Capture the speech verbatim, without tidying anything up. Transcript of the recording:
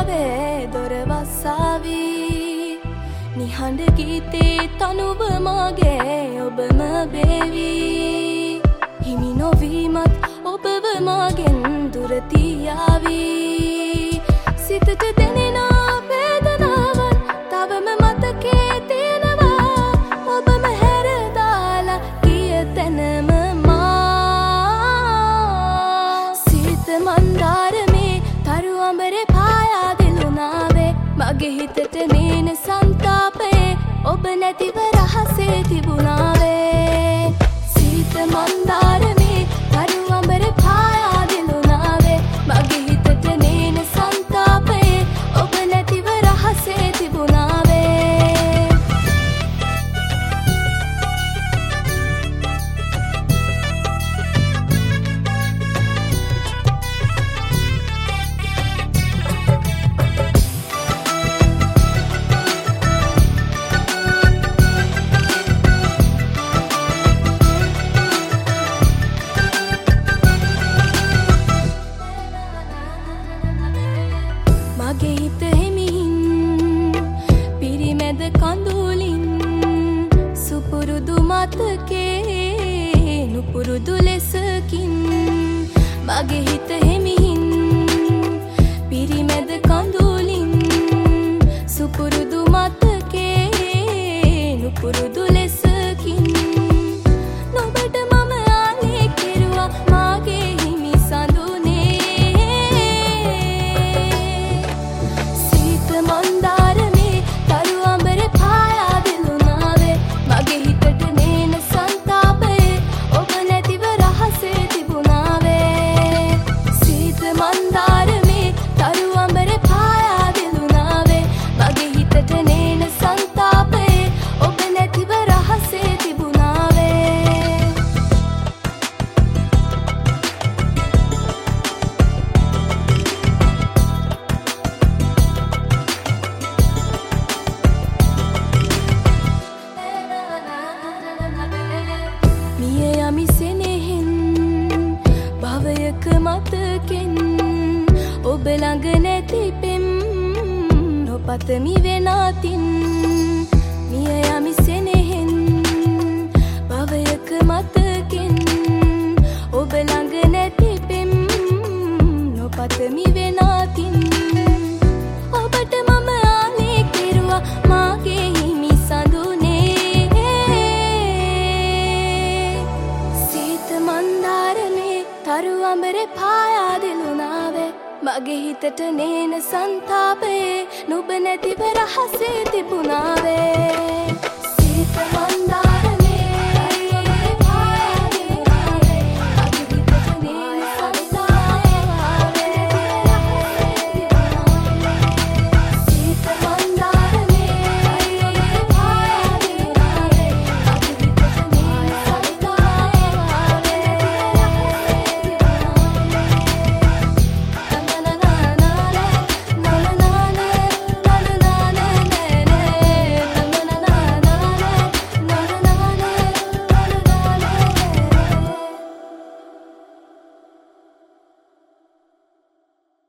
වේ දොර වස්සාවි නිහඬ ගීතේ තනුව මාගේ ඔබම වේවි හිමි නොවීමත් ඔබව මාගෙන් දුර තියාවි සිතට දැනෙන වේදනාවන් තවම මතකේ තියෙනවා ඔබම හැර දාලා ගිය තැනම මා සිත මන්දාරමේ තරු අඹරේ පායා දිලුනාවේ මගේ හිතට නේන සංතාපේ ඔබ නැතිව රහසේ තිබුණාවේ සිත මන්දාරමේ තරු අඹරේ පායා දිලුනාවේ මගේ හිතට නේන සංතාපේ ඔබ නැතිව රහසේ තිබුණාවේ මගේ හිත හිමින් පිරිමැද කඳුලින් සුපුරුදු මතකේ නුපුරුදු ලෙසකින් මගේ හිත හිමින් පිරිමැද කඳුලින් සුපුරුදු මතකේ නුපුරුදු ලෙසකින් නොබට මම ආලේ කෙරුවා මාගේ හිමි සඳුනේ සිත මන්දාරමේ තරු අඹරේ පායා දිලුනාවේ මගේ හිතට නේන සංතාපේ ඔබ නැතිව රහසේ තිබුණාවේ සිත මන්දාරමේ තරු අඹරේ පායා දිලුනාවේ මගේ හිතට නේන සංතාපේ ඔබ නැතිව රහසේ තිබුණාවේ මිය යමි සෙනෙහෙන් භවයක මතකෙන් ඔබ ළඟ නැති පෙම් නොපතමි වෙනාතින් මිය යමි සෙනෙහෙන් භවයක මතකෙන් ඔබ ළඟ නැති පෙම් නොපතමි වෙනාතින් ඔබට මම ආලේ කෙරුවා මාගේ හිමි සඳුනේ සිත මන්දාරමේ තරු අඹරේ පායා දිලුනාවේ මගේ හිතට නේන සංතාපේ නුඹ නැතිව රහසේ තිබුණාවේ සිත